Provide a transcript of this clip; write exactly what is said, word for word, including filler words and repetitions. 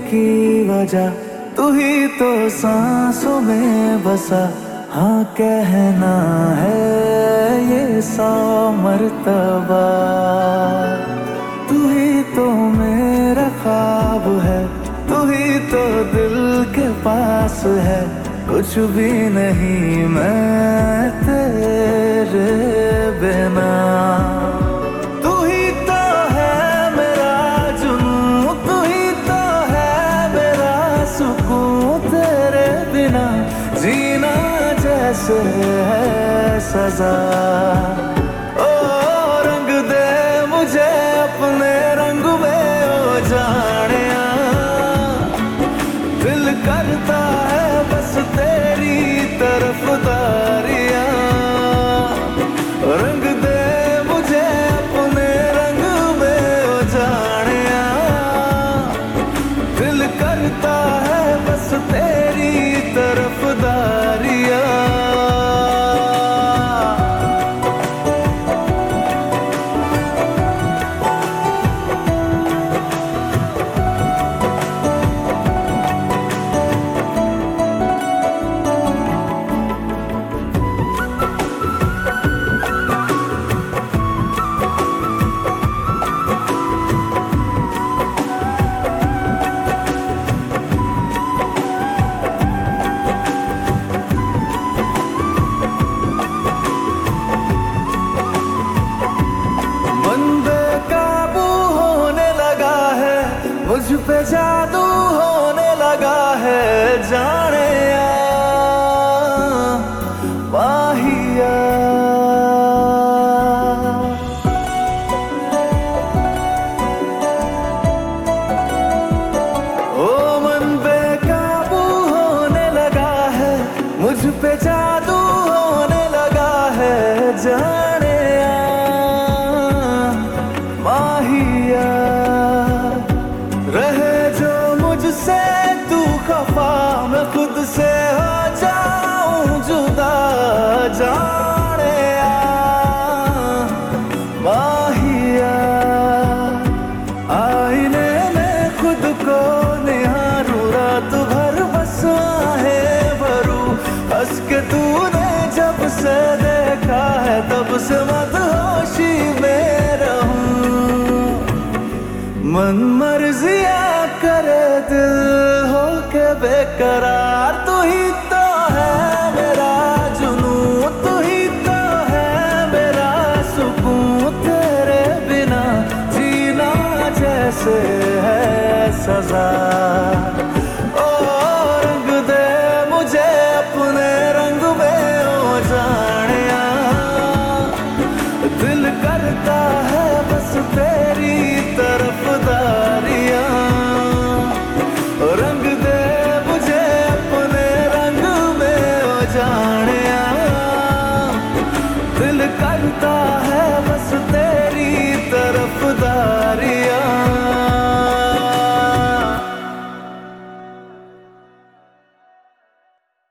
की वजह, तू ही तो सांसों में बसा। हाँ कहना है ये सौ मर्तबा, तू ही तो मेरा ख्वाब है, तू ही तो दिल के पास है। कुछ भी नहीं मैं तेरे बिना। तू ही तो है मेरा जुनून, तू ही तो है मेरा सुकून। तेरे बिना जीना जैसे है सजा। ओ रंग दे मुझे अपने रंग में, ओ जानिया दिल करता है बस तेरी तरफदारियां। रंग दे मुझे अपने रंग में, ओ जानिया दिल करता है बस तेरी तरफदारियां। मुझ पे जादू होने लगा है जाने या माहिया। ओ मन बेकाबू होने लगा है, मुझ पे जादू होने लगा है जाने या माहिया। रहे जो मुझसे तू खफा, मैं खुद से हो जाऊं जुदा जाने आ माहिया। आईने में खुद को निहारूं रात भर बस आहें भरूं। हंस के तूने जब से देखा है तब से मदहोशी में रहूं। मन मर्जिया करे दिल हो के बेकरार।